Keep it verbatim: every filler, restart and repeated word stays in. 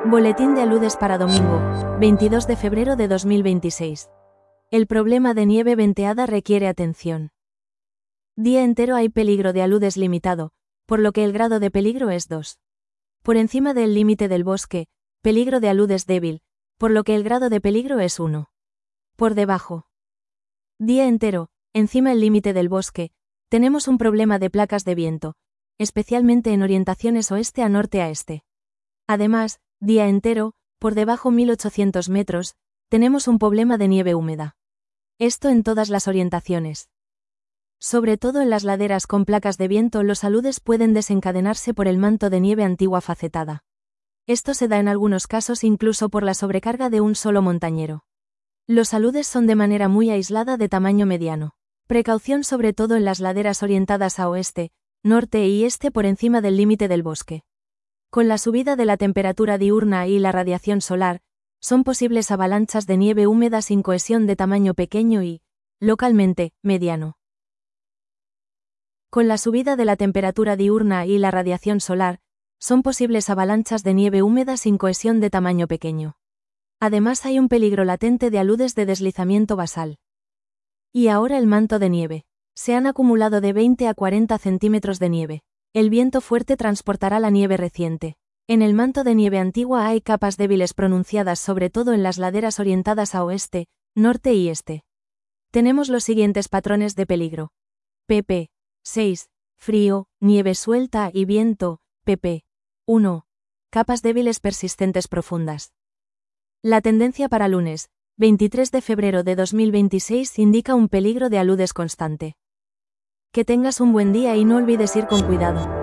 Boletín de aludes para domingo, veintidós de febrero de dos mil veintiséis. El problema de nieve venteada requiere atención. Día entero hay peligro de aludes limitado, por lo que el grado de peligro es dos. Por encima del límite del bosque, peligro de aludes débil, por lo que el grado de peligro es uno. Por debajo. Día entero, encima el límite del bosque, tenemos un problema de placas de viento, especialmente en orientaciones oeste a norte a este. Además, día entero, por debajo mil ochocientos metros, tenemos un problema de nieve húmeda. Esto en todas las orientaciones. Sobre todo en las laderas con placas de viento los aludes pueden desencadenarse por el manto de nieve antigua facetada. Esto se da en algunos casos incluso por la sobrecarga de un solo montañero. Los aludes son de manera muy aislada de tamaño mediano. Precaución sobre todo en las laderas orientadas a oeste, norte y este por encima del límite del bosque. Con la subida de la temperatura diurna y la radiación solar, son posibles avalanchas de nieve húmeda sin cohesión de tamaño pequeño y, localmente, mediano. Con la subida de la temperatura diurna y la radiación solar, son posibles avalanchas de nieve húmeda sin cohesión de tamaño pequeño. Además hay un peligro latente de aludes de deslizamiento basal. Y ahora el manto de nieve. Se han acumulado de veinte a cuarenta centímetros de nieve. El viento fuerte transportará la nieve reciente. En el manto de nieve antigua hay capas débiles pronunciadas sobre todo en las laderas orientadas a oeste, norte y este. Tenemos los siguientes patrones de peligro. pp. seis. Frío, nieve suelta y viento. pp. uno. Capas débiles persistentes profundas. La tendencia para lunes, veintitrés de febrero de dos mil veintiséis indica un peligro de aludes constante. Que tengas un buen día y no olvides ir con cuidado.